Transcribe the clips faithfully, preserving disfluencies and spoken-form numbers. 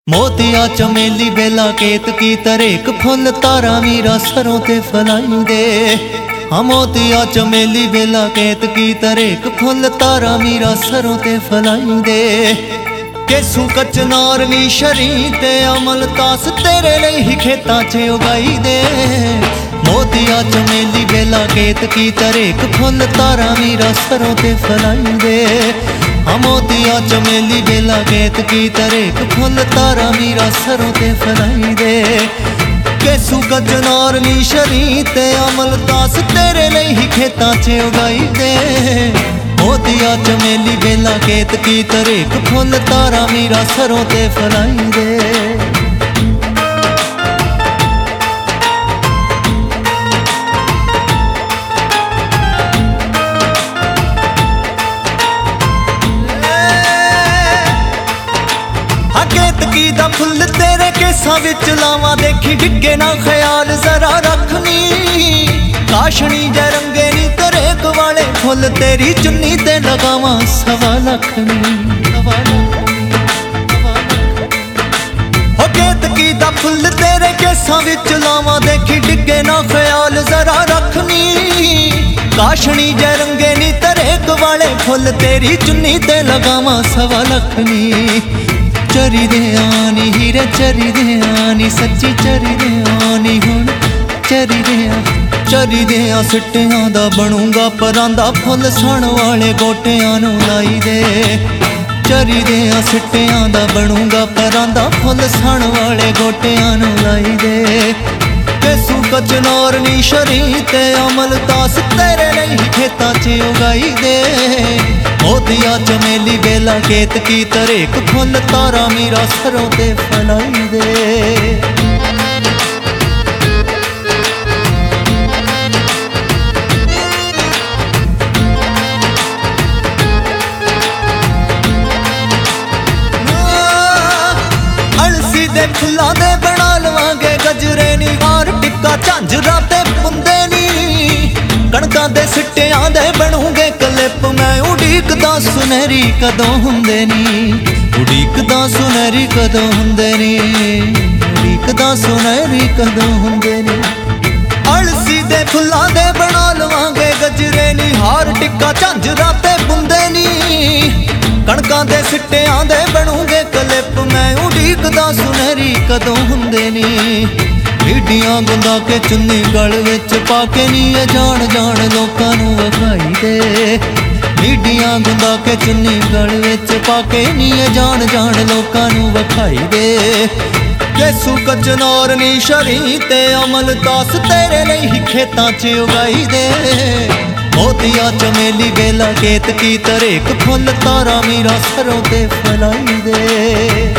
मोतिया चमेली बेला केतकी तरेक फुल तारा मीरा सरों ते फलाई दे। हाँ मोतिया चमेली बेला केतकी तरेक फुल तारा मीरा सरों ते फलाई दे। केसू कचनार नी शरी ते अमल तास तेरे लिए ही खेतां च उगाई दे। मोतिया चमेली बेला केतकी तरेक फुल तारा मीरा सरों ते फलाई दे। हाँ मोतिया चमेली बेला केतकी तरेक फुल तारा मीरा सरों ते फलाई दे। केसू कचनार नी शरी ते अमल तास तेरे लिए ही खेतां च उगाई दे। मोतिया चमेली बेला केतकी तरेक फुल तारा मीरा सरों ते फलाई दे। केतकी दा फुल तेरे केसां विच लावां देखी डिगे ना ख्याल जरा रखनी। काशनी जै रंगे नी तरेक वाले फुल तेरी चुन्नी ते लगावां सवा लखनी। हो केतकी दा फुल तेरे केसां विच लावां देखी डिगे ना ख्याल जरा रखनी। काशनी जै रंगे नी तरेक वाले फुल तेरी चुन्नी ते लगावां सवा लखनी। चरी दे आनी हीरे चरी दे आनी सच्ची चरी दे आनी हुण चरी दे चरी दे सिट्टियां दा बनूंगा परांदा फुल सण वाले गोटियां नूं लाई दे। चरी दे सिट्टियां दा बनूंगा परांदा फुल सण वाले गोटियां नूं लाई दे। केसू कचनार नी शरी ते अमल तास तेरे लिए खेतां च उगाई दे। मोतिया चमेली बेला केतकी तरेक फुल तारा मीरा सरों ते फलाई दे। अलसी दे फुल्लां दे बना लवांगे गजरे नी हार टिक्का झांजरा ते पुंदे नी। कणकां दे सिट्टियां दे बनूंगे कलिप मैं उड़ीकदा सुनहरी कदों हुंदे नी। उड़ीकदा सुनहरी कदों हुंदे नी। उड़ीकदा सुनहरी कदों हुंदे नी। अलसी दे फुल्लां दे बना लवांगे गजरे नी हार टिक्का झांजरा ते बुंदे नी। कणकां दे सिट्टियां दे बनूंगे कलिप मैं उड़ीकदा सुनहरी कदों हुंदे नी। मीडियां गुंदा के चुन्नी गल विच पाके नी जान जान लोकां नूं वखाई दे। मीडियां गुंदा के चुन्नी गल विच पाके नी जान जान लोकां नूं वखाई दे। केसू कचनार नी शरी ते अमल तास तेरे लिए ही खेतां च उगाई दे। मोतिया चमेली बेला केतकी तरेक फुल तारा मीरा सरों ते फलाई दे।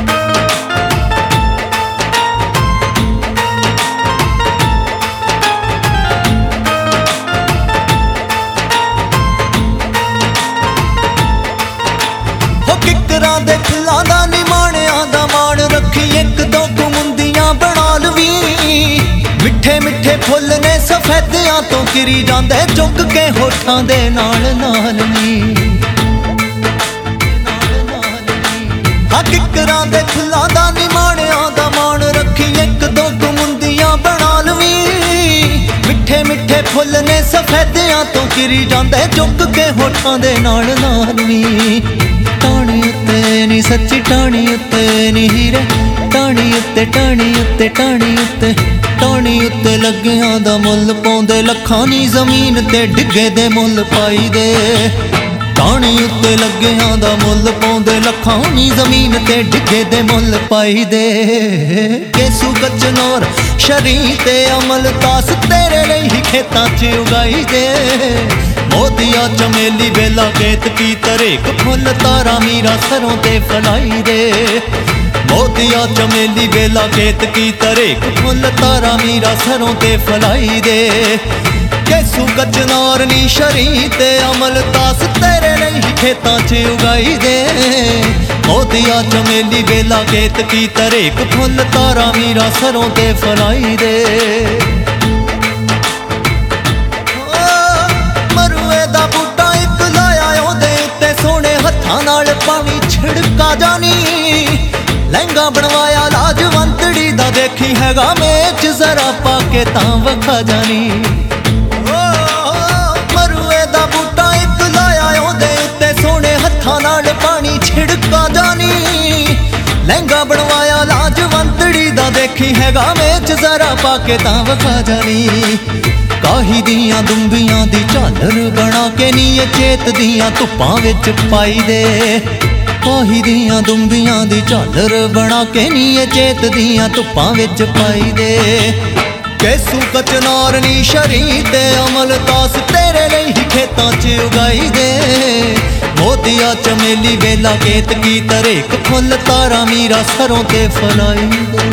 किकरां दे फुल्लां दा निमाणियां दा मान रखी एक दो कुमुंदियां बना लवी। मिठे मिठे फुल ने सफेदियां तो किरी जांदे चुक के होठां दे नाल नाल नी। हाँ किकरां दे फुल्लां दा निमाणियां दा मान रखी एक दो कुमुंदियां बना लवी। मिठे मिठे फुल ने सफेदियां तो किरी जांदे चुक के होठां दे नाल नाल नी। टाणी उत्ते नी सच्ची टाणी उत्ते नी हीरे टाणी उत्ते टाणी उत्ते टाणी उत्ते टाणी उत्ते लग्गियां दा मुੱਲ पाउंदे लखां नी जमीन ते डिगे दे मुੱਲ पाई दे। टाणी उत्ते लग्गियां दा मुੱਲ पाउंदे लखां नी जमीन ते डिगे दे मुੱਲ पाई दे। केसू कचनार शरी ते अमल तास तेरे लिए ही खेतां च उगाई दे। मोतिया चमेली बेला केतकी तरेक फुल तारा मीरा सरों ते फलाई दे। मोतिया चमेली बेला केतकी तरेक फुल तारा मीरा सरों ते फलाई दे। केसू कचनार नी शरी ते अमल तास तेरे लिए खेतां च उगाई दे। मोतिया चमेली बेला केतकी तरेक फुल तारा मीरा सरों ते फलाई दे। पानी छिड़का जानी लहंगा बनवाया लाजवंतड़ी दा देखी हैगा मेच जरा पाके तां वखा जानी मरुए दा बूटा एक लाया ओदे उत्ते सोने हत्थां नाल पानी छिड़का जानी लहंगा बनवाया लाजवंतड़ी दा देखी हैगा मेच जरा पाके तां वखा जानी काही दियां दुंबियां दी झालर बना के नीए चेत दियां धुप्पां विच पाई दे काही दियां दुंबियां दी झालर बना के नीए चेत दियां धुप्पां विच पाई दे कैसू कचनार नी शरी ते अमल तास तेरे लिए ही खेतां च उगाई दे मोतिया चमेली बेला केत की तरेक फुल तारा मीरा सरों ते फलाई दे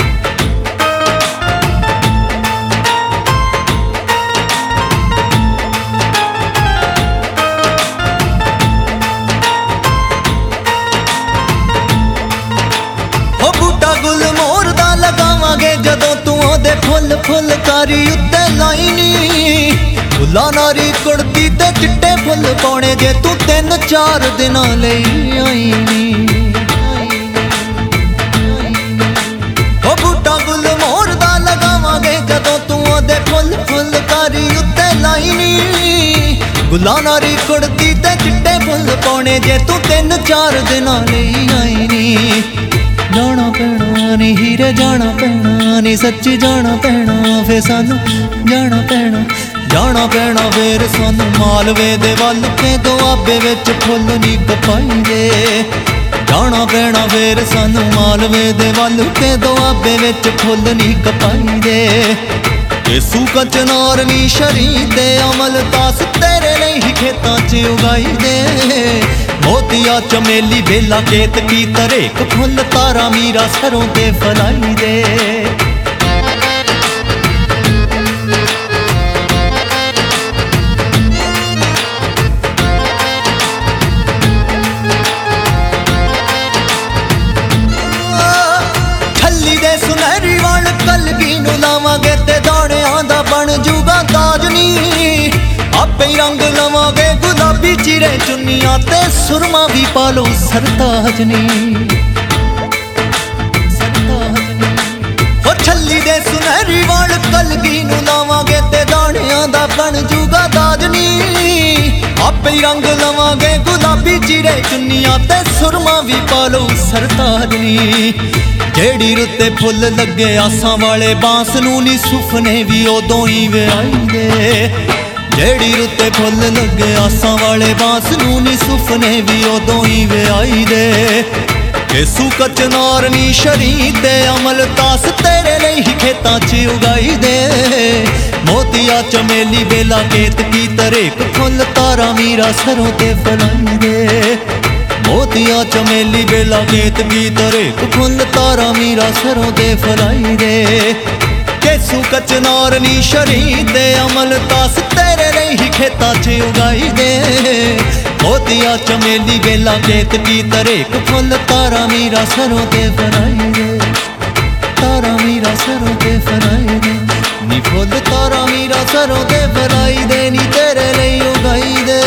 जदों तू ओदे फुल फुलकारी उत्ते लाई नी फुल्लां नारी कुड़ती ते चिट्टे फुल पाने जे तू तीन चार दिनां लई आई नी ओ बूटा गुल मोर दा लगावांगे जदों तू ओदे फुल फुलकारी उत्ते लाई नी गुलां नारी कुड़ती ते चिट्टे फुल पाने जे तू तीन चार दिनां लई आई नी जाना पैना नी हीरे जाना पैना नी सच्ची जाना पैना फे सानू जाना पैना जाना पैना फेर सानू मालवे दे वल के दुआबे विच फुल नी कपाई दे जाना पैना फेर सानू मालवे दे वल के दुआबे विच फुल नी कपाई दे केसू कचनार नी शरी ते अमल तास तेरे लिए ही खेतां च उगाई दे मोतिया चमेली बेला केत की तरेक फुल तारा मीरा सरों ते फलाई दे छल्ली दे सुनहरी वाल कलगी नूं लावांगे ते दाणियां दा बन जूगा ताज नी आपे ही रंग लवांगे गुलाबी चिरे चुन्नियां ते सुरमा भी पालो सरताज नी ओ छल्ली दे सुनहरी वाल कलगी नूं लावांगे ते दाणियां दा बन जूगा ताज नी आपे ही रंग लवांगे गुलाबी चिरे चुन्नियां ते सुरमा भी पालो सरताज नी जेड़ी रुते फुल लगे आसां वाले बांस नूं नी सुफने भी उदों ही विआई दे जेड़ी रुते फुल लगे आसां वाले बांस नूं नी सुफने भी उदों ही विआई दे केसू कचनार नी शरी ते अमल तास तेरे लिए ही खेतां च उगाई दे मोतिया चमेली बेला केत की तरेक फुल तारा मीरा सरों ते फलाई दे मोतिया चमेली बेला केत की तरेक फुल तारा मीरा सरों ते फलाई दे केसू कचनार नी शरी ते अमल तास तेरे लिए ही खेतां च उगाई दे मोतिया चमेली बेला केत की तरेक फुल तारा मीरा सरों ते फलाई दे तारा मीरा सरों ते फलाई दे नी फुल तारा मीरा सरों ते फलाई दे नी तेरे लिए उगाई दे।